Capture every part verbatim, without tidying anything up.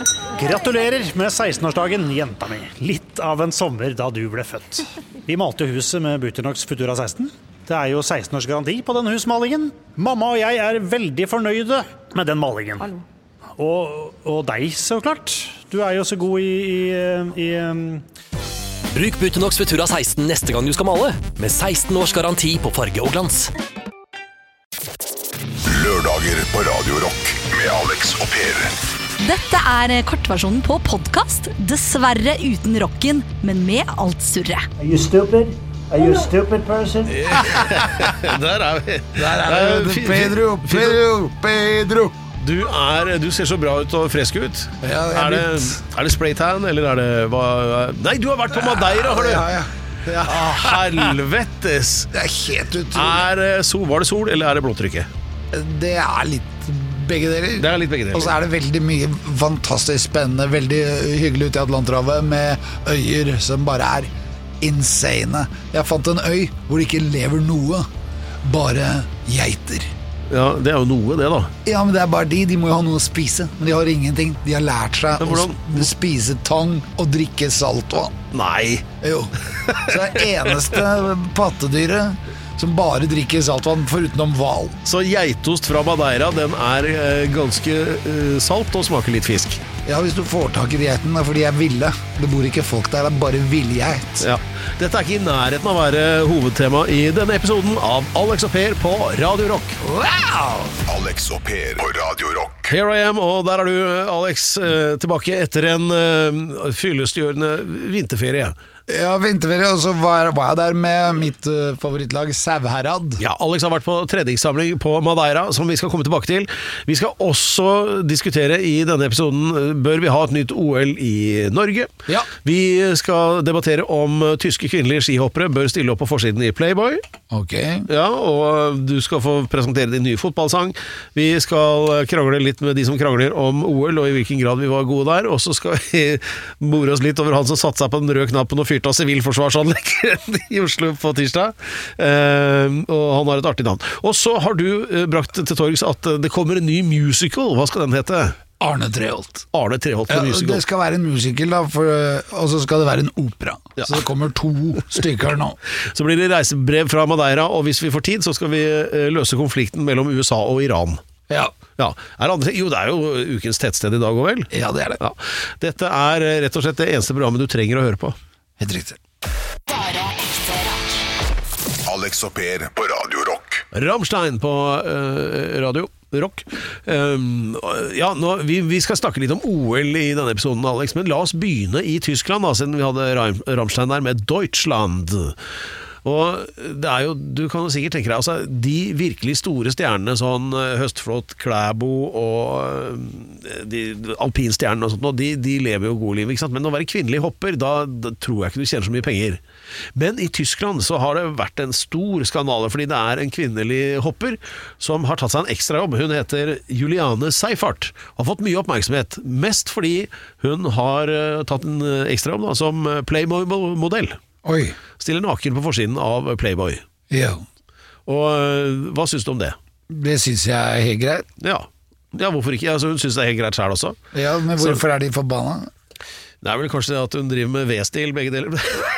Gratulerer med seksten-årsdagen, jenta mi. Litt av en sommer da du ble født. Vi malte jo huset med Buternox Futura seksten. Det er jo seksten års garanti på den husmalingen. Mamma og jeg er veldig fornøyde med den malingen. Og, og deg, så klart. Du er jo så god i... i, i um... Bruk Buternox Futura seksten neste gang du skal male, med seksten års garanti på farge og glans. Lørdager på Radio Rock med Alex og Per. Dette er kortversjonen på podcast, dessverre uten rocken, men med alt surre. Are you stupid? Are you a stupid person? Der er vi. Der er vi. Pedro, Pedro, Pedro. Du, er, du ser så bra ut og fresk ut. Ja, er, det, er det spraytan, eller er det hva? Nei, du har vært på Madeira, har du? Ja, ja. Ja. Ah, helvetes. Det er helt utrolig. Er, sol, var det sol, eller er det blåtrykket? Det er litt begge deler. Det er litt begge deler. Og så er det veldig mye fantastisk spennende, veldig hyggelig ute i Atlanterhavet, med øyer som bare er insane. Jeg fant en øy hvor det ikke lever noe, bare geiter. Ja, det er jo noe det da. Ja, men det er bare de, de må jo ha noe å spise. Men de har ingenting, de har lært seg å spise tang og drikke saltvann. Nei. Jo, så det eneste pattedyret som bare drikker saltvann forutenom hval. Så geitost fra Madeira, den er eh, ganske eh, salt og smaker litt fisk. Ja, hvis du får tak i geiten, fordi jeg er ville. Det bor ikke folk der, det er bare villegeit. Ja. Dette er ikke i nærheten av å være hovedtema i denne episoden av Alex og Per på Radio Rock. Wow! Alex og Per på Radio Rock. Here I am, og der er du, Alex, eh, tilbake etter en eh, fyllestgjørende vinterferie. Ja, vinterferie, og så var, var jeg der med mitt uh, favorittlag Sauherad. Ja, Alex har vært på treningssamling på Madeira, som vi skal komme tilbake til. Vi skal også diskutere i denne episoden, bør vi ha et nytt O L i Norge? Ja. Vi skal debattere om tyske kvinnelige skihoppere bør stille opp på forsiden i Playboy. Ok. Ja, og du skal få presentere din nye fotballsang. Vi skal krangle litt med de som krangler om O L, og i hvilken grad vi var gode der. Og så skal vi more oss litt over han som satte seg på den røde knappen og fyrte av sivilforsvarsanlegg i Oslo på tirsdag. Uh, og han har et artig navn. Og så har du uh, brakt til torgs at det kommer en ny musical. Hva skal den hete? Arne Treholt. Arne Treholt på ja, musical. Det skal være en musical da, for, og så skal det være en opera. Ja. Så det kommer to stykker nå. Så blir det reisebrev fra Madeira, og hvis vi får tid, så skal vi uh, løse konflikten mellom U S A og Iran. Ja. Ja. Er det andre? Jo, det er jo ukens tettsted i dag også, vel? Ja, det er det. Ja. Dette er rett og slett det eneste programmet du trenger å høre på. Helt riktig. Bare ekte rock. Alex og Per på Radio Rock. Rammstein på uh, Radio Rock. Um, ja, nå, vi, vi skal snakke litt om O L i denne episoden, Alex, men la oss begynne i Tyskland, da, siden vi hadde Rammstein der med Deutschland. Og det er jo, du kan jo sikkert tenke deg, altså, de virkelig store stjernene, sånn Høstflot, Klæbo og de alpinstjernene og sånt, de, de lever jo gode liv, ikke sant? Men å være kvinnelig hopper, da, da tror jeg ikke du tjener så mye penger. Men i Tyskland så har det vært en stor skandale, fordi det er en kvinnelig hopper som har tatt seg en ekstra jobb. Hun heter Juliane Seifert, har fått mye oppmerksomhet, mest fordi hun har tatt en ekstra jobb da, som Playboy-modell. Oi. Stiller naken på forsiden av Playboy. Ja. Og hva synes du om det? Det synes jeg er helt greit. Ja, ja hvorfor ikke? Altså, hun synes det er helt greit selv også. Ja, men hvorfor Så... er de forbanna? Det er vel kanskje det at hun driver med V-stil, begge deler.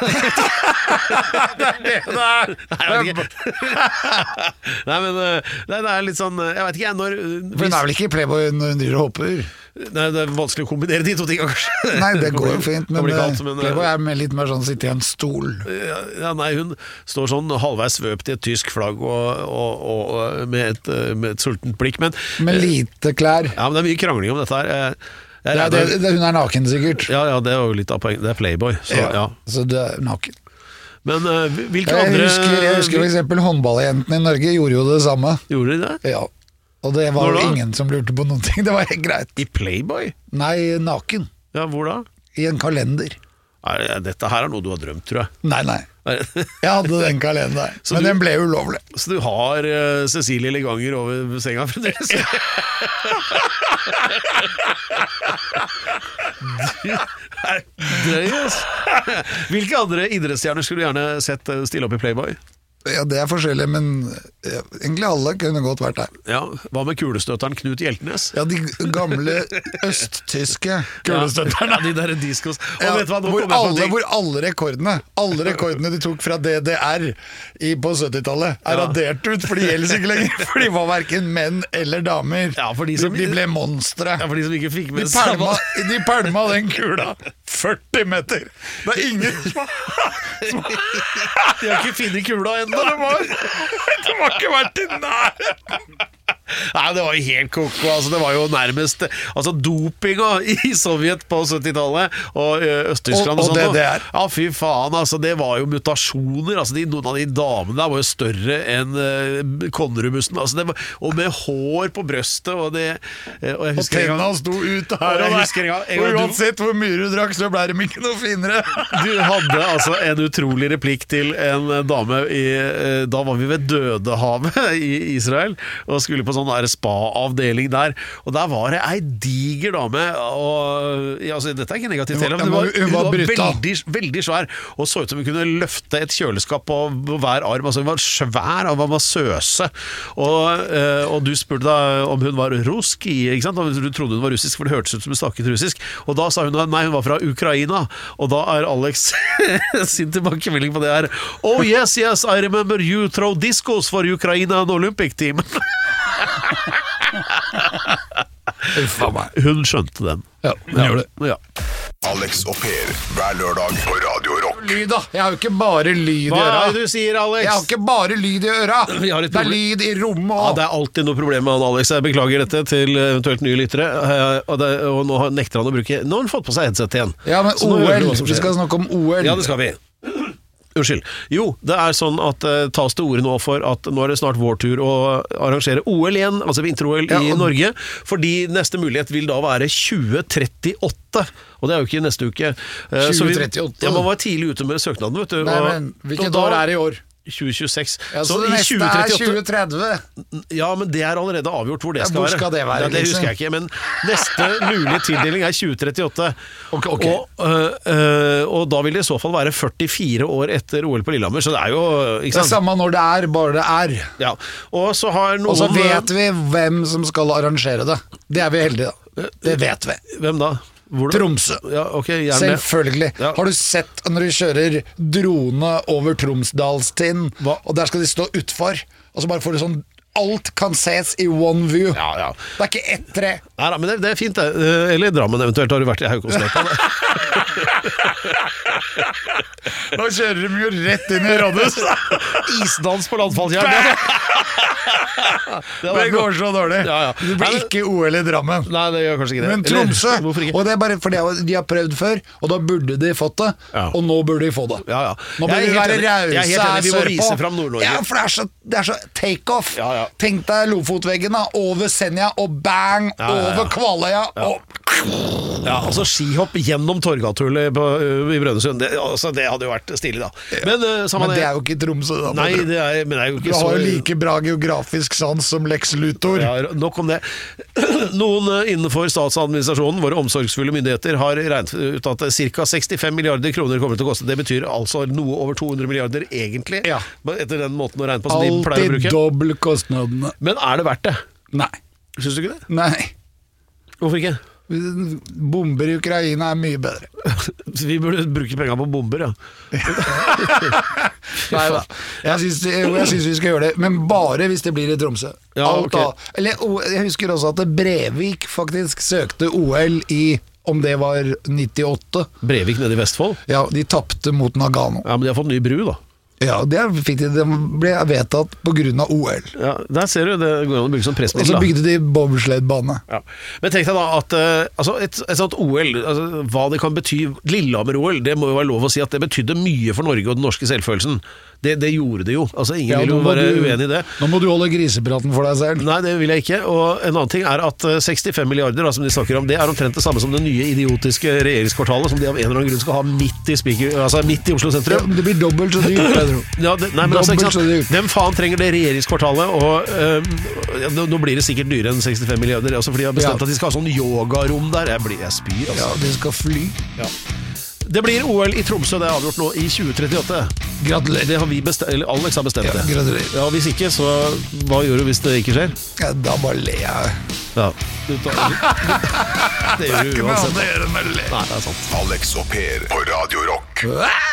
det er det det er. Nei, jeg vet ikke. Nei, men nei, det er litt sånn, jeg vet ikke, når... For hun er vel ikke i Playboy når hun driver og hopper? Nei, det er vanskelig å kombinere de to tingene, kanskje. Nei, det går jo fint, men, kalt, men Playboy er med litt mer sånn sitte i en stol. Ja, nei, hun står sånn halvveis svøpt i et tysk flagg og, og, og med, et, med et sultent blikk, men... Med lite klær. Ja, men det er mye krangling om dette her. Det er, det, det, hun er naken sikkert. Ja, ja, det er jo litt av poeng. Det er Playboy. Så, ja, ja. Så du er naken. Men uh, hvilke jeg andre... Husker, jeg husker for eksempel håndballjentene i Norge gjorde jo det samme. Gjorde de det? Ja. Og det var jo ingen som lurte på noen ting. Det var helt greit. I Playboy? Nei, naken. Ja, hvor da? I en kalender. Nei, dette her er noe du har drømt, tror jeg. Nei, nei. Jeg hadde den kalenderen, men du, den ble ulovlig. Så du har uh, Cecilie Leganger over senga fremdeles? Du er drøy, ass. Hvilke andre idrettsstjerner skulle du gjerne sett stille opp i Playboy? Ja, det er forskjellig, men ja, egentlig alle kunne godt vært der. Ja, hva med kulestøtteren Knut Hjeltnes? Ja, de gamle østtyske kulestøtterne. Ja, de der diskos. Og Ja, vet du hva, nå hvor, kommer jeg på alle, ting. hvor alle rekordene Alle rekordene de tok fra D D R i, på syttitallet er Ja. radert ut, for de gjelder ikke lenger. For de var hverken menn eller damer. Ja, for de som- de ble monstre. Ja, for de som ikke fikk De med pælma, de pælma den kula førti meter. Det er ingen som De har ikke funnet kula ennå. Det var, det var ikke vært i nærheten. Nei, det var jo helt koko, altså, det var jo nærmest altså, dopinga i Sovjet på syttitallet og ø, Øst-Tyskland Og- og sånt D D noe. R. Ja, fy faen, altså, det var jo mutasjoner, altså, de, noen av de damene der var jo større enn uh, Konnerudbussen, altså, det var, og med hår på brøstet, og det eh, og jeg Og husker en gang- tennene sto ut Og her jeg og husker en gang- en der. gang Og du- uansett hvor mye du drakk, så ble de ikke noe finere. Du hadde altså en utrolig replikk til en dame i, eh, da var vi ved Dødehavet i Israel og skulle på sånn der spa-avdeling der, og der var det ei diger dame, og ja, altså, dette er ikke negativt Hun var- heller, men hun var- hun var brutal. veldig, veldig svær, og så ut som hun kunne løfte et kjøleskap på hver arm, altså hun var svær og var massøse, og, eh, og du spurte da om hun var ruski, ikke sant? Og du trodde hun var russisk, for det hørtes ut som hun snakket russisk, og da sa hun at nei, hun var fra Ukraina, og da er Alex sin tilbakemelding på det her: oh yes, yes, I remember you throw discos for Ukraina and Olympic team. Uffa meg. Hun skjønte den. Ja, hun gjør det. Ja. Alex og Per hver lørdag på Radio Rock. Lyd da, jeg har jo ikke bare lyd i Hva øra. er det du sier, Alex? Jeg har ikke bare lyd i øra. Vi har et Det er problem. lyd i rommet Ja, også. det er alltid noe problem med han Alex. Jeg beklager dette til eventuelt nye lyttere. Eh, Og, det, og nå har- nekter han å bruke Nå har han fått på seg headset igjen. Ja, men Så nå hører du O L, hva som vi skjer. skal snakke om O L. Ja, det skal vi. Unnskyld. Jo, det er sånn at uh, tas det ordet nå for at nå er det snart vår tur å arrangere O L igjen, altså vinter-O L Ja, i og- Norge, fordi neste mulighet vil da være tjue trettiåtte, og det er jo ikke neste uke. Eh, så vi- tjue trettiåtte? Ja, man var tidlig ute med søknaden, vet du. Nei, og- men hvilket og da- år er det i år? tjue tjueseks. Ja, så, så det i neste tjue er trettiåtte tjue tretti. Ja, men det er allerede avgjort hvor det Ja, skal hvor være. skal det være, Ja, det liksom? husker jeg ikke, men neste mulige tildeling er tjue trettiåtte. Ok, ok. Og, øh, øh, og da vil det i så fall være førtifire år etter O L på Lillehammer, så det er jo Det ikke er sant? samme når det er, bare det er. Ja. Og så har noen Og så vet vi hvem som skal arrangere det. Det er vi heldige da. Det vet vi. Hvem da? Hvor da? Tromsø. Ja, ok, gjerne det. Selvfølgelig. Ja. Har du sett når de kjører drone over Tromsdalstind, Hva? og der skal de stå utfor, og så bare får du sånn alt kan ses i one view. Ja, ja. Det er ikke ett tre. Nei da, men det, det er fint det. Eh, Eller Drammen eventuelt, har du vært i Haukåsløypa? Nå kjører de jo rett inn i rådhus. Isdans på landfallsjern. Det går så dårlig. Ja, ja. Det blir ikke O L i Drammen. Nei, det gjør kanskje ikke det. Men Eller, Tromsø, hvorfor ikke? og det er bare fordi de har prøvd før, og da burde de fått det, Ja. og nå burde de få det. Ja, ja. Nå bør Jeg er vi helt være enig. Jeg er helt rause enig. Vi må her vise sørpå. fram Nord-Norge. Ja, for det er så, det er så take-off. Ja, ja. Tenk deg Lofotveggen da, over Senja, og bang, Ja, ja, ja. over Kvaløya, og Ja, altså skihopp gjennom Torgathullet på- i Brønnøysund, det, altså, det hadde jo vært stilig da. Men, uh, samme Men det er jo ikke Tromsø da. Nei, det er, men det er jo Du ikke så har jo like bra geografisk sans som Lex Luthor. Ja, nok om det. Noen eh, innenfor statsadministrasjonen, våre omsorgsfulle myndigheter, har regnet ut at ca. sekstifem milliarder kroner kommer til å koste. Det betyr altså noe over to hundre milliarder egentlig, Ja. etter den måten å regne på som de pleier å Alltid bruke. dobbelt kostnadene. Men er det verdt det? Nei. Syns du ikke det? Nei. Hvorfor ikke? Bomber i Ukraina er mye bedre. Vi burde bruke penger på bomber, ja. Nei da. Jeg syns, jeg syns vi skal gjøre det, men bare hvis det blir i Tromsø. Ja, Alt ok. da. Eller, o- jeg husker også at Brevik faktisk søkte O L i, om det var nittiåtte. Brevik nede i Vestfold. Ja, de tapte mot Nagano. Ja, men de har fått ny bru, da. Ja, det fikk de, det ble vedtatt på grunn av O L. Ja, der ser du, det går an å bruke som Og så pressmiddel, da. bygde de bobsledbane. Ja. Men tenk deg da at eh, altså et, et sånt O L, altså, hva det kan bety, Lillehammer-O L, det må jo være lov å si at det betydde mye for Norge og den norske selvfølelsen. Det, det gjorde det jo. Altså, ingen Ja, vil nå jo må være du- uenig i det. Nå må du holde grisepraten for deg selv. Nei, det vil jeg ikke. Og en annen ting er at eh, sekstifem milliarder, da, som de snakker om, det er omtrent det samme som det nye idiotiske regjeringskvartalet, som de av en eller annen grunn skal ha midt i, speaker, altså midt i Oslo Ja, sentrum. men det blir dobbelt så dyrt, Pedro. Ja, det, nei, men altså, ikke Dobbelt så sant? dyrt. Hvem faen trenger det regjeringskvartalet? Og øhm, ja, nå, nå blir det sikkert dyrere enn sekstifem milliarder, altså fordi de har bestemt Ja. at de skal ha sånn yogarom der. Jeg, blir, jeg spyr, altså. Ja, de skal fly. Ja. Det blir O L i Tromsø, det er avgjort nå i tjue trettiåtte. Gratulerer. Det har vi bestemt, eller Alex har bestemt Ja, det. gratulerer. Ja, hvis ikke, så hva gjør du hvis det ikke skjer? Ja, da bare ler jeg. Ja, du tar, det gjør du uansett. Det gjør enn å le. Nei, det er sant. Alex og Per på Radio Rock.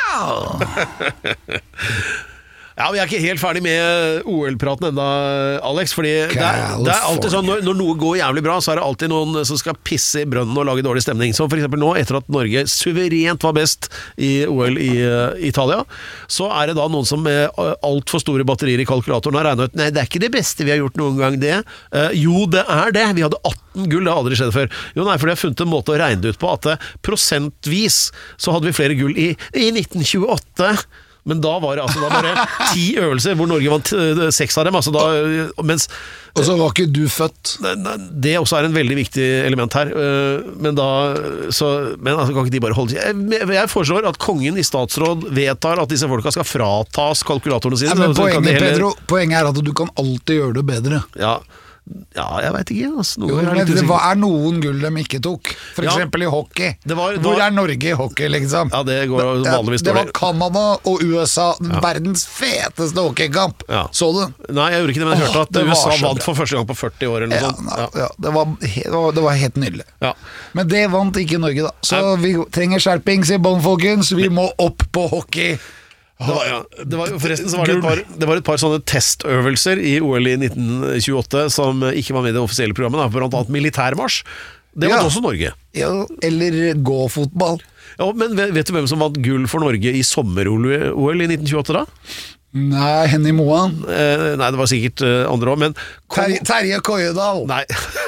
Wow! Ja, vi er ikke helt ferdig med O L-praten enda, Alex, fordi det er, det er alltid sånn, når, når noe går jævlig bra, så er det alltid noen som skal pisse i brønnen og lage dårlig stemning. Som for eksempel nå, etter at Norge suverent var best i O L i uh, Italia, så er det da noen som med alt for store batterier i kalkulatoren har regnet ut, nei, det er ikke det beste vi har gjort noen gang det. Uh, jo, det er det. Vi hadde atten gull, det har aldri skjedd før. Jo, nei, for jeg har funnet en måte å regne det ut på, at uh, prosentvis så hadde vi flere gull i, i nitten tjueåtte. Men da var det altså da bare ti øvelser hvor Norge vant seks av dem, altså da, mens Og så var ikke du født. det også er en veldig viktig element her, men da så, men altså kan ikke de bare holde jeg, jeg foreslår at kongen i statsråd vedtar at disse folka skal fratas kalkulatorene sine. Ja, men så kan poenget, de heller, Pedro, poenget er at du kan alltid gjøre det bedre. ja, ja, jeg vet ikke altså, Jo, er men litt det usikker. var er noen gull de ikke tok. For Ja. eksempel i hockey. Det var- det Hvor var- er Norge i hockey, liksom? Ja, det går vanligvis Det var dårlig. Canada og U S A, verdens feteste hockeykamp. Ja. Så du? Nei, jeg gjorde ikke det, men jeg Åh, hørte at det var U S A så vant bra. for første gang på førti år eller noe Ja, sånt. nei, Ja. ja, det, var, he- det, var, det var helt nydelig. Ja. Men det vant ikke Norge, da. Så vi trenger skjerpings i bånn, folkens. Vi må opp på hockey. Det var, ja. det var, forresten så var det, et par, det var et par sånne testøvelser i O L i nitten tjueåtte som ikke var med i det offisielle programmet, da, blant annet militærmarsj. Det var Ja. også Norge. Ja, eller gå-fotball. Ja, men vet, vet du hvem som vant gull for Norge i sommer-O L i nitten tjueåtte da? Nei, Henny Moan. Eh, nei, det var sikkert eh, andre også, men kong, Terje, Terje Koiedal. Nei.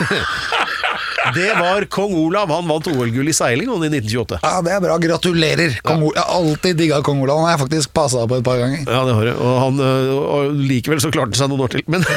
Det var kong Olav, han vant O L-gull i seiling i nitten tjueåtte. Ja, det er bra. Gratulerer. Kong Olav. Jeg har alltid digga kong Olav. Han har jeg faktisk passa på et par ganger. Ja, det har jeg. Og, han, øh, og likevel så klarte han seg noen år til. Men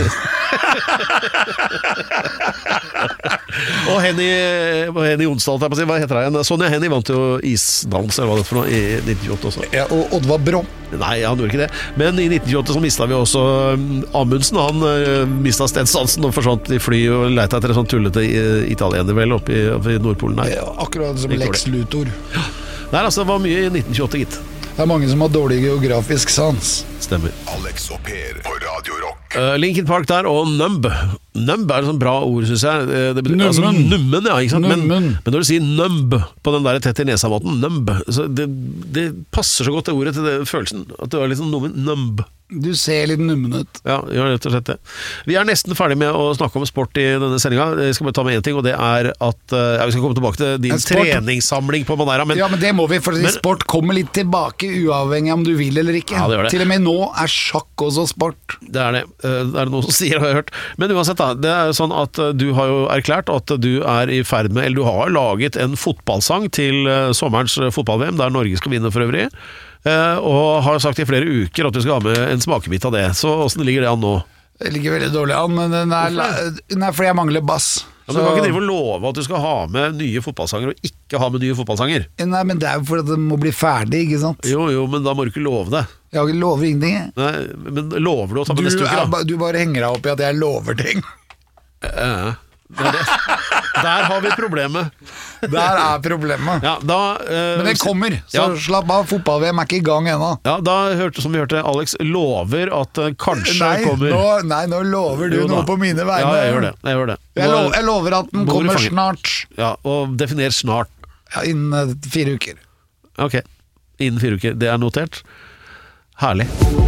Og Henny, Henny Jonsdal, hva heter det igjen? Sonja Henny vant jo isdans eller hva det er for noe, i nitten tjueåtte også. Ja, og Oddvar Brom. Nei, han gjorde ikke det. Men i nitten tjueåtte så mistet vi også um, Amundsen. Han uh, mistet stedsansen og forsvant i fly og lette etter en sånn tullete uh, italiener vel oppe i, oppe i Nordpolen der. Ja, akkurat som Ikke Lex Luthor. Nei, altså, det var mye i nitten tjueåtte, gitt. Det er mange som har dårlig geografisk sans. Stemmer. Alex og Per på Radio Rock. Uh, Linkin Park der, og Numb. Numb er et sånt bra ord, synes jeg. Uh, det betyr, altså, Nummen. nummen, ja, ikke sant? Men, Nummen. men når du sier numb på den der tett i nesa-måten, numb, så det, det passer så godt det ordet til det, følelsen. At det var litt sånn nummen, numb. Du ser litt nummen ut. Ja, ja, rett og slett det. Vi er nesten ferdig med å snakke om sport i denne sendinga. Jeg skal bare ta med én ting, og det er at uh, ja, vi skal komme tilbake til din En sport- treningssamling på Madeira, men Ja, men det må vi, for Men- sport kommer litt tilbake, uavhengig om du vil eller ikke. Ja, det gjør det. Til og med nå er sjakk også sport. det er det. Uh, det er det noen som sier, har jeg hørt. Men uansett, da. Det er jo sånn at uh, du har jo erklært at du er i ferd med, eller du har laget en fotballsang til uh, sommerens uh, fotball-V M, der Norge skal vinne for øvrig. Uh, og har sagt i flere uker at du skal ha med en smakebit av det. Så hvordan ligger det an nå? Det ligger veldig dårlig an, men den er, den er fordi jeg mangler bass. Ja, men du kan ikke drive og love at du skal ha med nye fotballsanger og ikke ha med nye fotballsanger. Nei, men det er jo fordi den må bli ferdig, ikke sant? Jo, jo, men da må du ikke love det. Jeg lover ingenting. jeg. Nei, men lover du å ta med Du, neste uke, er, da? ba- du bare henger deg opp i at jeg lover ting. Ja, det er det. Der har vi problemet. Der er problemet. Ja, da, eh, Men det kommer, så Ja. slapp av. Fotball-V M er ikke i gang ennå. Ja, da hørte, som vi hørte, Alex lover at det kanskje Nei, kommer nå, nei, nå lover du Jo da. noe på mine vegne. Ja, jeg gjør det. Jeg, gjør det. Jeg, Nå- lover, jeg lover at den Nå må du kommer fange- snart. Ja, og definer snart. Ja, innen eh, fire uker. Ok, innen fire uker. Det er notert. Herlig.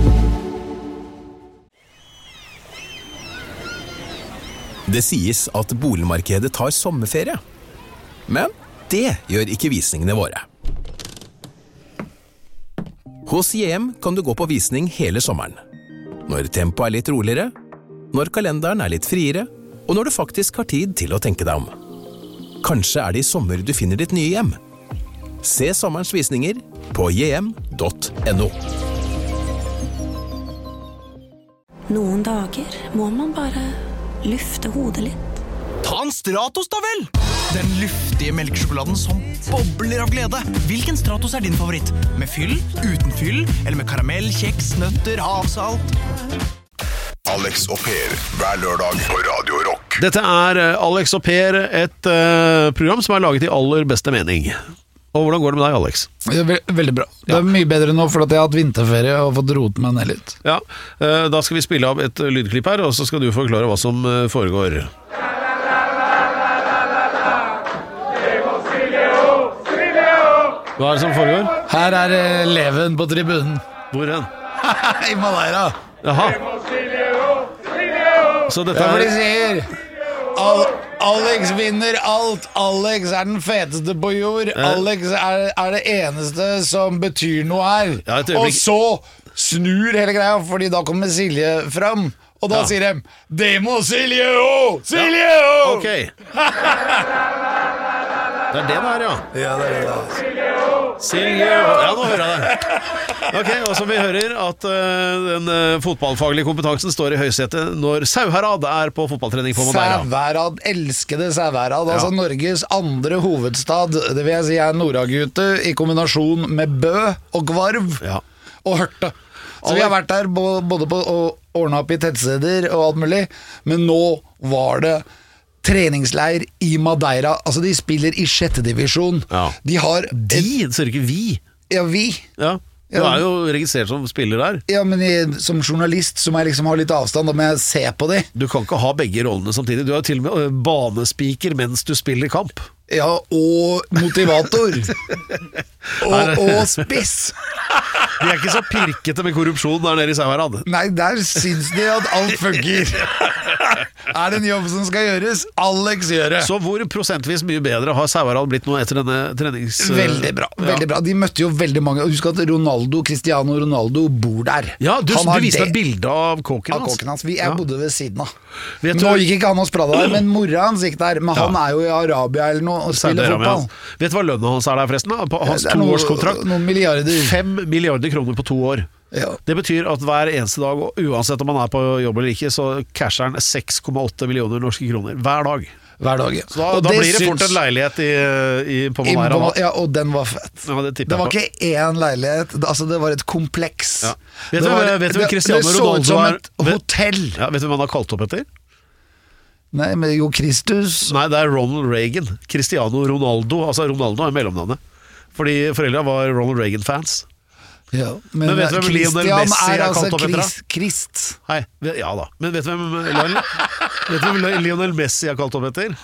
Det sies at boligmarkedet tar sommerferie. Men det gjør ikke visningene våre. Hos J M kan du gå på visning hele sommeren. Når tempoet er litt roligere, når kalenderen er litt friere, og når du faktisk har tid til å tenke deg om. Kanskje er det i sommer du finner ditt nye hjem. Se sommerens visninger på j m punktum n o. Noen dager må man bare lufte hodet litt. Ta en Stratos da vel! Den luftige melkesjokoladen som bobler av glede. Hvilken Stratos er din favoritt? Med fyll, uten fyll, eller med karamell, kjeks, nøtter, havsalt? Alex og Per, hver lørdag på Radio Rock. Dette er eh, Alex og Per, et eh, program som er laget i aller beste mening. Og hvordan går det med deg, Alex? Veldig bra. Det er mye bedre nå, for at jeg har hatt vinterferie og fått roet meg ned litt. Ja, da skal vi spille av et lydklipp her, og så skal du forklare hva som foregår. Hva er det som foregår? Her er eleven på tribunen. Hvor hen? I Madeira. Jaha. Så dette er... Ja, er... de sier Al Alex vinner alt. Alex er den feteste på jord. Ja. Alex er, er det eneste som betyr noe her. Ja, og så snur hele greia, fordi da kommer Silje fram. Og da ja. sier de Det må Silje òg! Silje òg! Ja. Ok. Det er det der, ja. Ja, det er det der. Silje òg. Ja, nå hører jeg det. Ok, og så vi hører at uh, den uh, fotballfaglige kompetansen står i høysetet når Sauherad er på fotballtrening på Madeira. Sauherad, elskede Sauherad. Altså ja. Norges andre hovedstad. Det vil jeg si er Nordagute i kombinasjon med Bø og Gvarv ja. og Hørte. Så vi har vært der både på å ordne opp i tettsteder og alt mulig, men nå var det treningsleir i Madeira. Altså de spiller i sjette divisjon. Ja. De har De, det ser ikke vi. Ja, vi. Ja. Du er jo registrert som spiller der. Ja, men jeg, som journalist så må jeg liksom ha litt avstand. Da må jeg se på de. Du kan ikke ha begge rollene samtidig. Du er jo til og med banespiker mens du spiller kamp. Ja, og motivator. og, og spiss. De er ikke så pirkete med korrupsjon der nede i Sauherad. Nei, der syns de at alt funker. Er det en jobb som skal gjøres? Alex gjør det. Så hvor prosentvis mye bedre har Sauherad blitt nå etter denne trenings... Veldig bra, veldig ja. bra. De møtte jo veldig mange. Husk at Ronaldo, Cristiano Ronaldo bor der. Ja, du, du viste meg bildet av kåken hans. Av kåken hans. Vi, jeg ja. bodde ved siden av. Vet Nå du... gikk ikke han og sprada der, men mora hans gikk der. Men han ja. er jo i Arabia eller noe og spiller fotball. Vet du hva lønna hans er der forresten? På hans toårskontrakt. Noen milliarder. Fem milliarder kroner på to år. Ja. Det betyr at hver eneste dag, uansett om man er på jobb eller ikke, så casher han seks komma åtte millioner norske kroner hver dag. Hver dag, ja. Så da, da det blir det syns... fort en leilighet i, i, på Madeira. Ja, og den var fett. Ja, det, det var ikke én leilighet, altså det var et kompleks. Ja. Vet du hva Cristiano Ronaldo er? Det så ut som et hotell. Ja, vet du hva han har kalt opp etter? Nei, men jo Kristus. Nei, det er Ronald Reagan. Cristiano Ronaldo, altså Ronaldo er mellomnavnet. Fordi foreldra var Ronald Reagan-fans. Ja, men, men vet du hvem Lionel Messi er altså kalt opp etter? Krist. Hei, ja da. Men vet du hvem Lionel, vet du hvem Lionel Messi er kalt opp etter?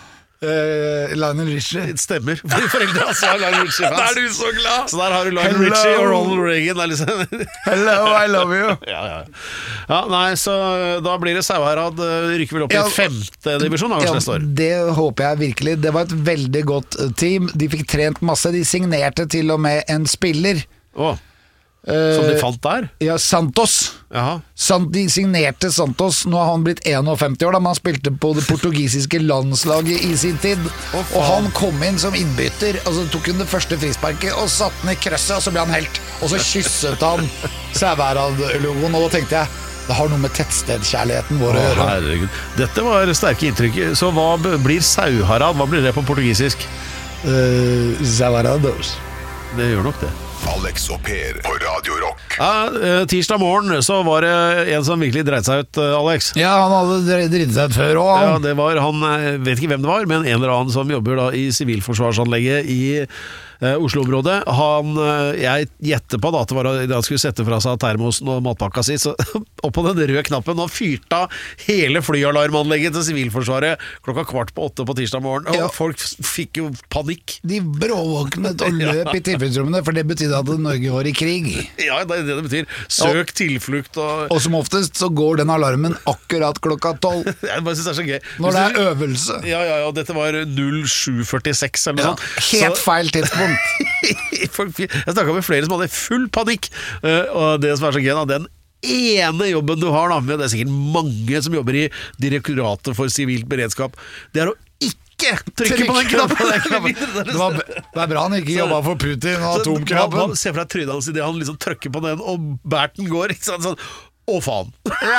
Uh, Lionel Richie. Stemmer. Foreldre altså er Lionel Richie-fans. Da er du så glad. Så der har du Lionel Hello. Richie og Ronald Reagan. Liksom. Hello, I love you. ja, ja. ja, nei, så da blir det Sauherad rykker vel opp ja, i femte divisjon ja, neste år. Det håper jeg virkelig. Det var et veldig godt team. De fikk trent masse. De signerte til og med en spiller. Åh. Som de fant der? Ja, Santos. Sant, de signerte Santos. Nå har han blitt femti år da, men han spilte på det portugisiske landslaget i sin tid. Oh, og han kom inn som innbytter, og så tok han det første frisparket og satte den i krøsset, og så ble han helt. Og så kysset han Sauherad-logoen, og da tenkte jeg det har noe med tettstedkjærligheten vår å oh, gjøre. Herregud. Dette var sterke inntrykk. Så hva blir Sauherad? Hva blir det på portugisisk? Uh, Sauherados. Det gjør nok det. Alex og Per på Radio Rock. Ja, tirsdag morgen så var det en som virkelig dreide seg ut, Alex. Ja, han hadde dreid seg ut før også. Ja, det var han, vet ikke hvem det var, men en eller annen som jobber da i sivilforsvarsanlegget i eh, Oslo-området. Han, jeg gjetter på da, at det var da han skulle sette fra seg termosen og matpakka si, så opp på den røde knappen og fyrta hele flyalarmanlegget til sivilforsvaret klokka kvart på åtte på tirsdag morgen. Og ja. Folk fikk jo panikk. De bråvåknet og løp ja. i tilfluktsrommene, for det betydde at Norge var i krig. Ja, det er det det betyr. Søk ja. tilflukt og... Og som oftest så går den alarmen akkurat klokka tolv. Jeg bare synes det er så gøy. Når det er øvelse. Ja, ja, ja, dette var null sju førtiseks eller noe ja. sånt. Helt så... feil tidspunkt. Jeg snakket med flere som hadde full panikk, og det som er så gøy da, den ene jobben du har da, med det er sikkert mange som jobber i Direktoratet for sivilt beredskap, det er å ikke trykke på den knappen. Det, var, det er bra han ikke jobbet for Putin og atomknappen. Se for deg trynet hans i det han liksom trykker på den, og Berten går, ikke sant, sånn, å faen.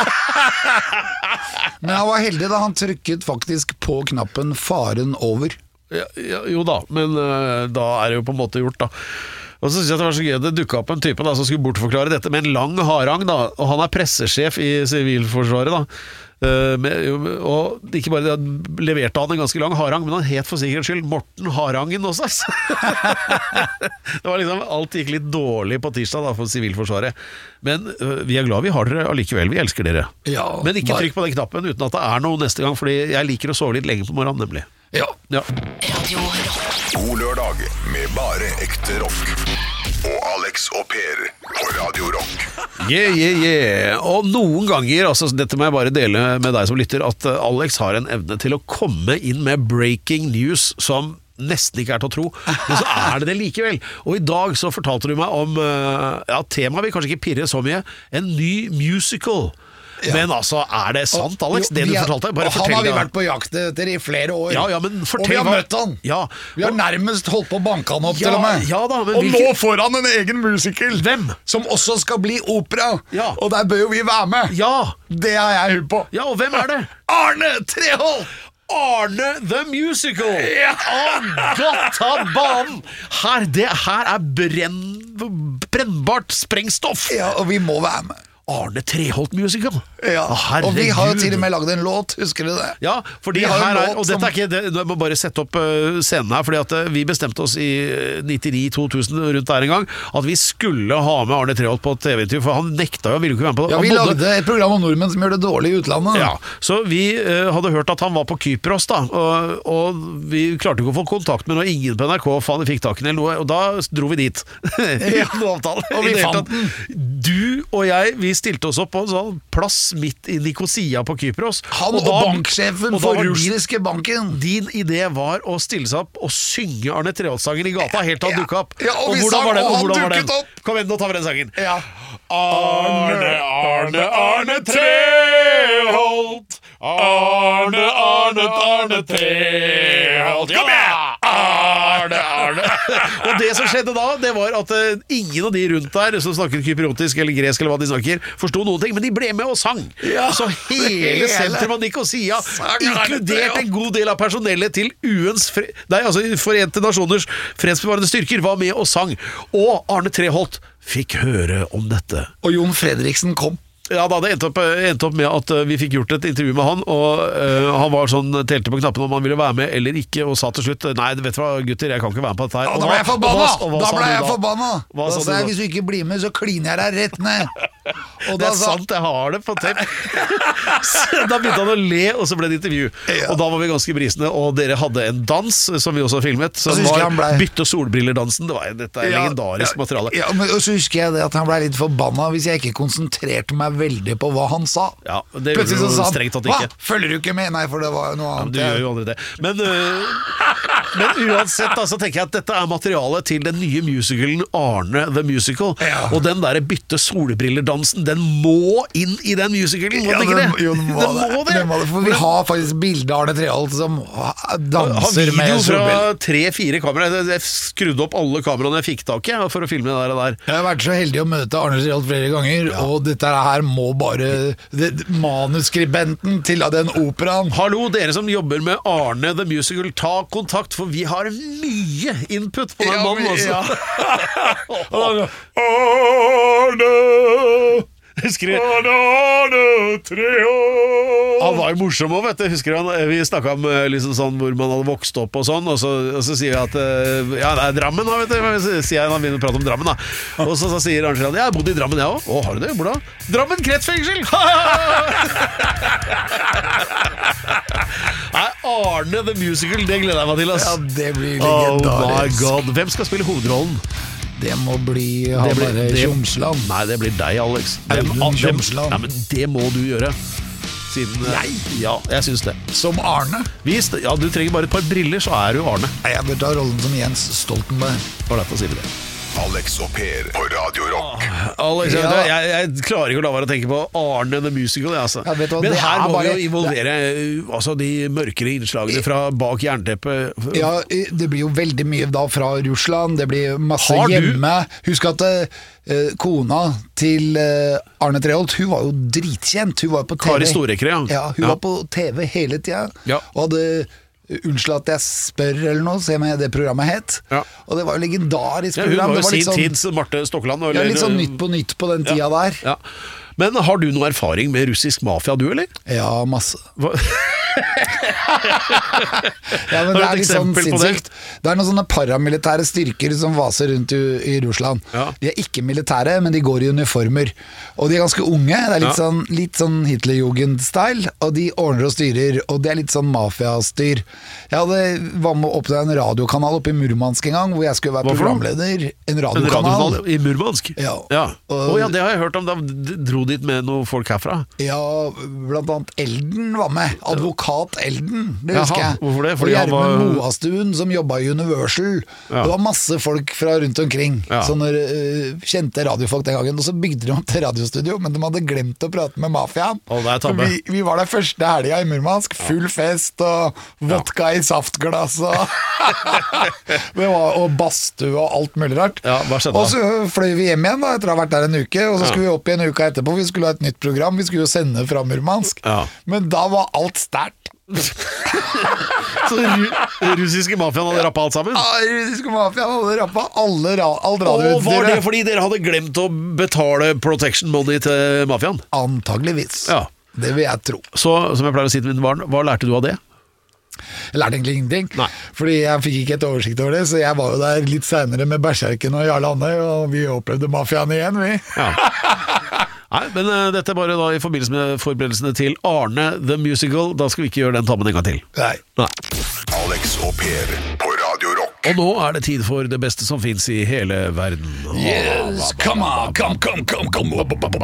Men han var heldig da han trykket faktisk på knappen faren over. Ja, ja, jo da, men uh, da er det jo på en måte gjort da. Og så synes jeg det var så gøy at det dukket opp en type da, som skulle bortforklare dette med en lang harang da, og han er pressesjef i sivilforsvaret da. Uh, med, og ikke bare det, leverte han en ganske lang harang, men han het for sikkerhets skyld Morten Harangen også. Det var liksom, alt gikk litt dårlig på tirsdag da, for Sivilforsvaret. Men uh, vi er glad vi har dere allikevel, vi elsker dere. Ja, men ikke bare... trykk på den knappen uten at det er noe neste gang, fordi jeg liker å sove litt lenge på morgenen, nemlig. Ja. Ja. Radio Rock. God lørdag med bare ekte rock. Og Alex og Per på Radio Rock. Yeah, yeah, yeah. Og noen ganger, altså, dette må jeg bare dele med deg som lytter, at Alex har en evne til å komme inn med breaking news som nesten ikke er til å tro, men så er det det likevel. Og i dag så fortalte du meg om, ja, temaet vil kanskje ikke pirre så mye, en ny musical. Ja. Men altså, er det sant, Alex, det du er, fortalte? Bare han har vi vært på jakt etter i flere år. Ja, ja, men og vi har hva... møtt han. Ja. Vi har nærmest holdt på å banke han opp, ja, til og med. Ja, da, og hvilke... nå får han en egen musical. Hvem? Som også skal bli opera. Ja. Og der bør jo vi være med. Ja. Det har jeg hun på. Ja, og hvem er det? Arne Treholt! Arne the Musical! Ja. Oh, godt av banen! Her, det her er brenn, brennbart sprengstoff. Ja, og vi må være med. Arne Treholt Musical. Ja, og vi har jo til og med laget en låt, husker du det? Ja, fordi her er, og som... dette er ikke, det, jeg må bare sette opp uh, scenen her, fordi at uh, vi bestemte oss i nittini to tusen rundt der en gang, at vi skulle ha med Arne Treholt på T V-intervju, for han nekta jo, ville ikke være med på det. Ja, vi bodde... lagde et program om nordmenn som gjør det dårlig i utlandet. Ja, så vi uh, hadde hørt at han var på Kypros da, og, og vi klarte ikke å få kontakt med noe, ingen på N R K faen, vi fikk taken eller noe, og da dro vi dit. Ja, og vi fant den. Du og jeg, vi stilte oss opp på en sånn plass midt i Nikosia på Kypros. Han og, og da, banksjefen og for russiske banken. Din idé var å stille seg opp og synge Arne Treholt-sangen i gata, helt til han ja. dukket opp. Ja, og, og vi sang, og han dukket opp. Kom igjen, nå tar vi den sangen. Ja. Arne, Arne, Arne Treholt. Arne, Arne, Arne Treholt. Kom igjen! Arne, Arne. Og det som skjedde da, det var at uh, ingen av de rundt der som snakket kypriotisk eller gresk eller hva de snakker, forstod noen ting, men de ble med og sang. Ja, så hele sentrum av Nikosia, inkludert en god del av personellet til U N's fre- Nei, altså Forente Nasjoners fredsbevarende styrker, var med og sang. Og Arne Treholt fikk høre om dette. Og Jon Fredriksen kom. Ja da, det endte opp, endte opp med at uh, vi fikk gjort et intervju med han, og uh, han var sånn, telte på knappen om han ville være med eller ikke, og sa til slutt, nei, vet du hva gutter, jeg kan ikke være med på dette her. Ja, da ble jeg forbanna! Da ble jeg forbanna! Hva sa du da? Hvis du ikke blir med, så kliner jeg deg rett ned. Og det er sa... sant, jeg har det på tape. Da begynte han å le, og så ble det intervju. Ja. Og da var vi ganske brisende, og dere hadde en dans som vi også har filmet, som var ble... bytte- og solbriller-dansen. Det var, dette er ja, legendarisk ja, materiale. Ja, men så husker jeg det at han ble litt forbanna hvis jeg ikke konsentrerte meg veldig på hva han sa. Ja, det plutselig så sa han, strengt tatt ikke. Hva? Følger du ikke med? Nei, for det var noe annet. Ja, men du gjør jo aldri det. Men, øh, men uansett da, så tenker jeg at dette er materiale til den nye musicalen Arne the Musical. Ja. Og den der bytte solbriller-dansen, den må inn i den musicalen, må ja, den ikke det? Jo, den må den det. må det. Den må det. For vi har faktisk bildet av Arne Treholt som danser med solbriller. Har video fra tre-fire kameraer. Jeg skrudde opp alle kameraene jeg fikk tak i for å filme det der. der. Jeg har vært så heldig å møte Arne Treholt flere ganger, ja. Og dette her må bare det, manuskribenten til den operaen. Hallo, dere som jobber med Arne the Musical, ta kontakt, for vi har mye input på den ja, mannen også. Ja. Arne Husker du? Arne Treholt. Han var jo morsom også, vet du. Husker du han? Vi snakket om liksom sånn hvor man hadde vokst opp og sånn, og så, og så sier vi at ja, det er Drammen da, vet du. Sier jeg, han begynner å prate om Drammen da. Og så, så sier Arne Treholt, jeg har bodd i Drammen jeg også. Å, har du det? Hvor da? Drammen kretsfengsel! Nei, Arne the Musical, det gleder jeg meg til, ass. Ja, det blir legendarisk. Oh my god. Hvem skal spille hovedrollen? Det må bli han bare Tjomsland. Nei, det blir deg, Alex. Audun Tjomsland. Nei, men det må du gjøre. Siden, jeg? Ja, jeg synes det. Som Arne? Hvis, ja, du trenger bare et par briller, så er du Arne. Nei, jeg bør ta rollen som Jens Stoltenberg. Bare derfor sier vi det. Alex og Per på Radio Rock. Alex, ja. jeg, jeg klarer ikke å la være å tenke på Arne the Musical, jeg, altså. Ja, hva, men her må bare, vi jo involvere altså, de mørkere innslagene fra bak jernteppet. Ja, det blir jo veldig mye da fra Russland. Det blir masse hjemme. Husk at uh, kona til uh, Arne Treholt, hun var jo dritkjent. Hun var på T V. Kari Storekre, ja. Ja, hun ja. var på T V hele tiden. Ja. Og hadde unnskyld at jeg spør eller noe, se meg det programmet het. Ja. Og det var jo legendarisk program. Ja, hun var jo sin sånn, tids Marte Stokkeland. Ja, litt sånn Nytt på Nytt på den tida ja. der. Ja. Men har du noe erfaring med russisk mafia, du, eller? Ja, masse. Hva? Ja, men det er litt sånn sinnssykt. Det? det er noen sånne paramilitære styrker som vaser rundt i, i Russland. Ja. De er ikke militære, men de går i uniformer. Og de er ganske unge. Det er litt ja. sånn, litt sånn Hitlerjugend-style. Og de ordner og styrer, og det er litt sånn mafiastyr. Jeg hadde, var med opp til en radiokanal oppe i Murmansk en gang, hvor jeg skulle være Hvorfor? programleder. En radiokanal. En radiokanal i Murmansk? Ja. Ja. Og, oh, ja, det har jeg hørt om. Da dro dit med noen folk herfra. Ja, blant annet Elden var med. Advokat Elden, det husker Jaha, jeg. Hvorfor det? Fordi og Gjermund var... Moastuen som jobbet i Universal. Ja. Det var masse folk fra rundt omkring. Ja. Sånne uh, kjente radiofolk den gangen. Og så bygde de om til radiostudio, men de hadde glemt å prate med mafiaen. Oh, det er tabbe. Vi, vi var der første helga i Murmansk. Full fest og vodka ja. i saftglass og, og badstue og alt mulig rart. Ja, og så fløy vi hjem igjen da, etter å ha vært der en uke. Og så skulle ja. vi opp i en uke etterpå. Vi skulle ha et nytt program. Vi skulle jo sende fra Murmansk. Ja. Men da var alt sterkt. Så ru russiske mafiaen hadde rappet alt sammen? Ja, russiske mafiaen hadde rappet alle ra alt radioutstyret. Og var det fordi dere hadde glemt å betale protection money til mafiaen? Antageligvis. Ja. Det vil jeg tro. Så som jeg pleier å si til mine barn, hva lærte du av det? Jeg lærte egentlig ingenting. Nei. Fordi jeg fikk ikke et oversikt over det. Så jeg var jo der litt senere med Berserken og Jarle Andøy, og vi opplevde mafiaen igjen, vi. Ja. Nei, men uh, dette er bare da i forbindelse med forberedelsene til Arne The Musical. Da skal vi ikke gjøre den tabben en gang til. Nei. Nei. Alex og Per på Radio Rock. Og nå er det tid for det beste som finnes i hele verden. Yes, come on, come, come, come, come.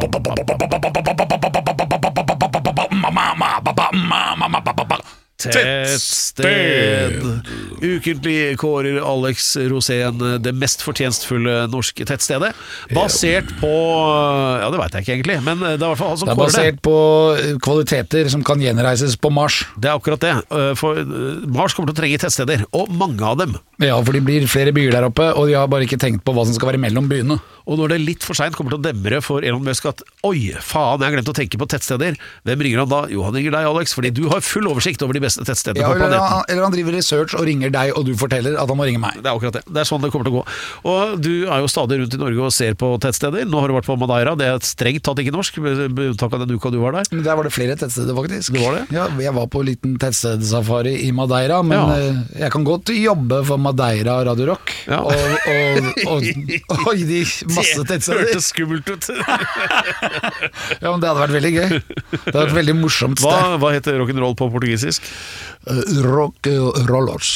Tettsted. Ukentlig kårer Alex Rosén det mest fortjenstfulle norske tettstedet. Basert på Ja, det vet jeg ikke egentlig, men det er i hvert fall han som kårer det. Det er basert på kvaliteter som kan gjenreises på Mars. Det er akkurat det. For Mars kommer til å trenge tettsteder, og mange av dem. Ja, for det blir flere byer der oppe, og de har bare ikke tenkt på hva som skal være mellom byene. Og når det litt for sent kommer til å demre for Elon Musk at oi, faen, jeg har glemt å tenke på tettsteder. Hvem ringer han da? Jo, han ringer deg, Alex, fordi du har full oversikt over de beste tettstedene ja, på planeten. Eller han, eller han driver research og ringer deg, og du forteller at han må ringe meg. Det er akkurat det. Det er sånn det kommer til å gå. Og du er jo stadig rundt i Norge og ser på tettsteder. Nå har du vært på Madeira. Det er strengt tatt ikke norsk, med unntak av den uka du var der. Men der var det flere tettsteder, faktisk. Det var det? Ja, jeg var på en liten tettstedsafari i Madeira, men ja. jeg kan godt jobbe for Madeira Radio Rock. Ja. Og, og, og, og, og gi de masse tettsteder. Det skummelt ut. Ja, men det hadde vært veldig gøy. Det hadde vært veldig morsomt sted. Hva, hva heter rock'n'roll på portugisisk? Uh, rock'n'rollers.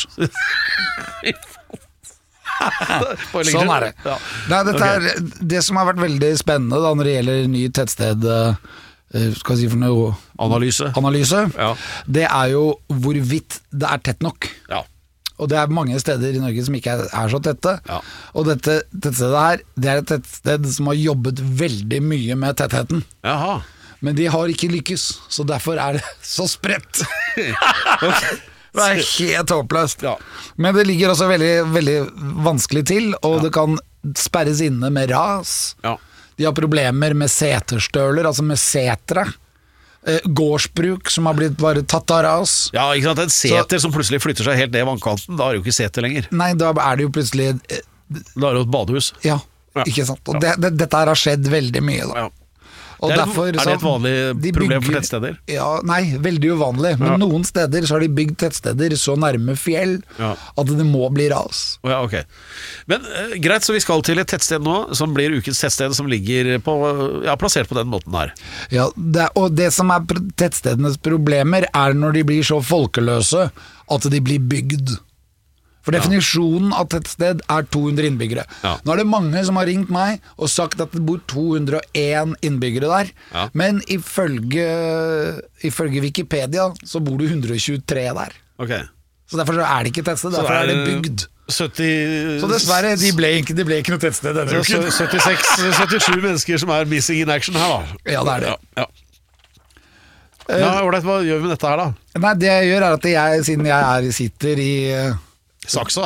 Sånn er det. Ja. Nei, dette okay. er det som har vært veldig spennende da, når det gjelder ny tettsted uh, skal jeg si for noe Analyse, Analyse. Ja. Det er jo hvorvidt det er tett nok. Ja. Og det er mange steder i Norge som ikke er, er så tette. Ja. Og dette tettstedet her, det er et tettsted som har jobbet veldig mye med tettheten. Jaha. Men de har ikke lykkes, så derfor er det så spredt. Okay. Det er helt håpløst. Ja. Men det ligger også veldig, veldig vanskelig til, og ja. det kan sperres inne med ras. Ja. De har problemer med seterstøler, altså med setre. Gårdsbruk som har blitt bare tatt av ras. Ja, ikke sant, en seter så, som plutselig flytter seg helt ned i vannkanten. Da er det jo ikke seter lenger. Nei, da er det jo plutselig Da er det jo et badehus. Ja, ja. ikke sant. Og ja. det, det, dette her har skjedd veldig mye da. Ja. Og det er, derfor, er det et vanlig de problem bygger, for tettsteder? Ja, nei, veldig uvanlig. Men ja. noen steder så har de bygd tettsteder så nærme fjell ja. at det må bli ras. Oh, ja, okay. Men uh, greit, så vi skal til et tettsted nå som blir ukens tettsted, som ligger på, ja, plassert på den måten her. Ja, det, og det som er tettstedenes problemer er når de blir så folkeløse at de blir bygd. For definisjonen av tettsted er to hundre innbyggere. Ja. Nå er det mange som har ringt meg og sagt at det bor to hundre og én innbyggere der. Ja. Men ifølge, ifølge Wikipedia så bor det hundre og tjuetre der. Okay. Så derfor er det ikke tettsted, derfor er, er det bygd. sytti Så dessverre, de ble ikke, de ble ikke noe tettsted denne uken. syttiseks syttisju mennesker som er missing in action her da. Ja, det er det. Ja, ja. Ja, hvordan, hva gjør vi med dette her da? Nei, det jeg gjør er at jeg, siden jeg er, sitter i... Saksa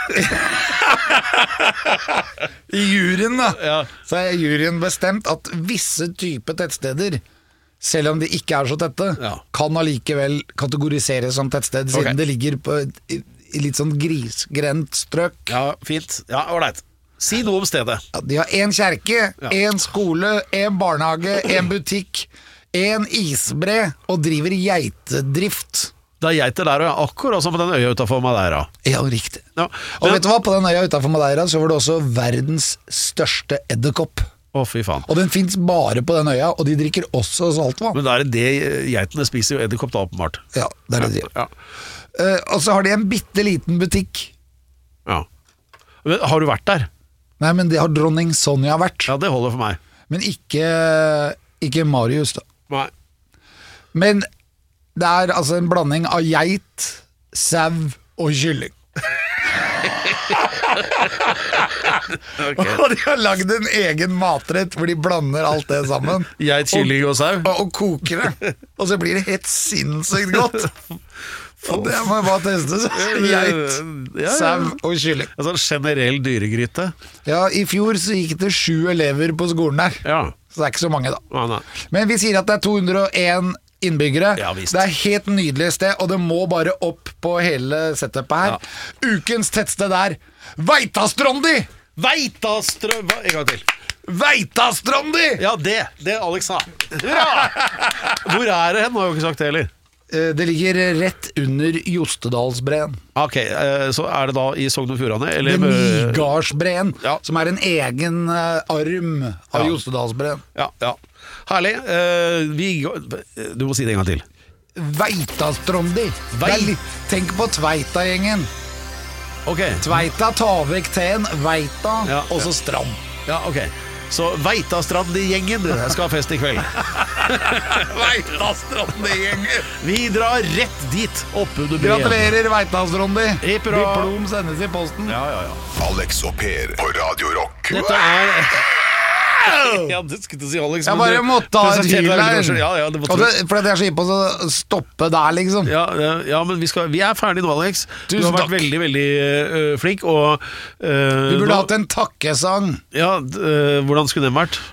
I juryen da ja. Så er juryen bestemt at visse typer tettsteder, selv om de ikke er så tette, ja. kan allikevel kategoriseres som tettsted, siden okay. det ligger på i, i litt sånn grisgrendt strøk. Ja, fint. Ja, ålreit. Si noe om stedet. Ja, de har en kjerke, Ja. en skole, en barnehage, en butikk, en isbre, og driver geitedrift. Det er geiter der, og ja, akkurat som på den øya utenfor Madeira. Ja, riktig. Ja. Og Men- vet du hva, på den øya utenfor Madeira så var det også verdens største edderkopp. Å, fy faen. Og den finnes bare på den øya, og de drikker også saltvann. Men da er det det geitene spiser jo edderkopp da, åpenbart. Ja, det er det de gjør. Ja. Eh, og så har de en bitte liten butikk. Ja. Men, har du vært der? Nei, men det har dronning Sonja vært. Ja, det holder for meg. Men ikke, ikke Marius, da. Nei. Men det er altså en blanding av geit, sau og kylling. Okay. Og de har lagd en egen matrett hvor de blander alt det sammen. Geit, kylling og sau. Og, og koker det. Og så blir det helt sinnssykt godt. Og det må jeg bare teste. Geit, Ja, ja. sau og kylling. En sånn generell dyregryte. Ja, i fjor så gikk det sju elever på skolen her. Ja. Så det er ikke så mange da. Nei, nei. Men vi sier at det er to hundre og en innbyggere. Ja, visst. Det er helt nydelig sted, og det må bare opp på hele setupet her. Ukens tettsted er Veitastrandi! Veitastrø... Hva? En gang til. Veitastrandi! Ja, det. Det Alex sa. Hurra! Hvor er det hen? Nå har jeg jo ikke sagt det heller. Eh, Det ligger rett under Jostedalsbreen. Ok, eh, så er det da i Sogn og Fjordane? Det Eller er Midgardsbreen, Ja. som er en egen eh, arm av Ja. Jostedalsbreen. Ja, ja. Herlig. Eh, vi, du må si det en gang til. Veitastrandi. Vei- Det er litt- Tenk på Tveita-gjengen. Ok. Tveita, ta vekk T-en, Veita, Ja, og så Strand. Ja, ok. Så Veitastrand-gjengen skal ha fest i kveld. Veitastrandi-gjengen. Vi drar rett dit, opp under breen. Gratulerer, Veitastrandi. Hipp hurra. Diplom sendes i posten. Ja, ja, ja. Alex og Per på Radio Rock. Dette er Ja, det skulle du si, Alex. Jeg men bare du måtte ha et presenterte hyl deg her. veldig bra. Ja, ja, det måtte Og du. det, for det er så kjipt å stoppe der, liksom. Ja, ja, ja, men vi, skal, vi er ferdige nå, Alex. Du Tusen har vært takk. veldig, veldig øh, flink. Og, øh, Du burde nå- hatt en takkesang. Ja, d- øh, hvordan skulle den vært?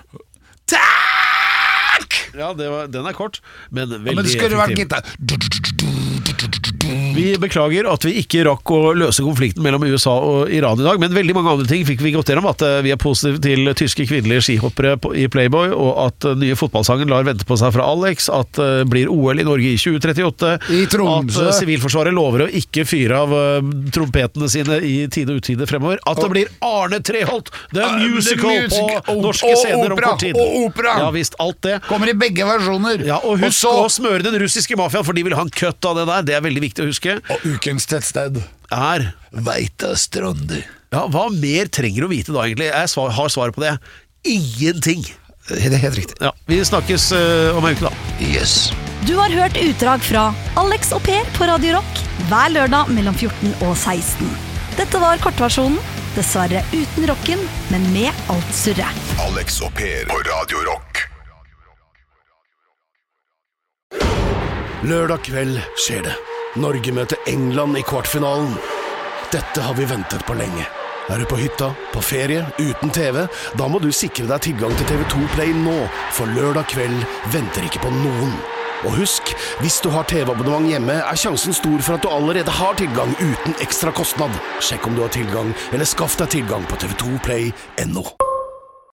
Takk! Ja, det var, den er kort, men veldig Men det skulle vært effektiv. gitar. Vi beklager at vi ikke rakk å løse konflikten mellom U S A og Iran i dag, men veldig mange andre ting fikk vi gått gjennom. At eh, vi er positive til tyske kvinnelige skihoppere på, i Playboy, og at den nye fotballsangen lar vente på seg fra Alex, at det uh, blir O L i Norge i tjue trettiåtte, I Tromsø. at uh, Sivilforsvaret lover å ikke fyre av uh, trompetene sine i tide og utide fremover, at det blir Arne Treholt, The Uh, Musical, the music- på og- norske og scener om opera, kort tid. og opera. Ja visst, alt det. Kommer i begge versjoner. Ja, og husk så- å smøre den russiske mafiaen, for de vil ha en køtt av det der. Det er veldig viktig å huske. Og ukens tettsted Er Veitastrandi. Ja, hva mer trenger du å vite da, egentlig? Jeg svar, har svaret på det. Ingenting. Det er helt riktig. Ja, vi snakkes uh, om en uke, da. Yes. Du har hørt utdrag fra Alex og Per på Radio Rock hver lørdag mellom fjorten og seksten. Dette var kortversjonen, dessverre uten rocken, men med alt surret. Alex og Per på Radio Rock. Lørdag kveld skjer det. Norge møter England i kvartfinalen. Dette har vi ventet på lenge. Er du på hytta, på ferie, uten T V? Da må du sikre deg tilgang til T V to Play nå, for lørdag kveld venter ikke på noen. Og husk, hvis du har T V-abonnement hjemme, er sjansen stor for at du allerede har tilgang uten ekstra kostnad. Sjekk om du har tilgang, eller skaff deg tilgang på T V to Play punktum no.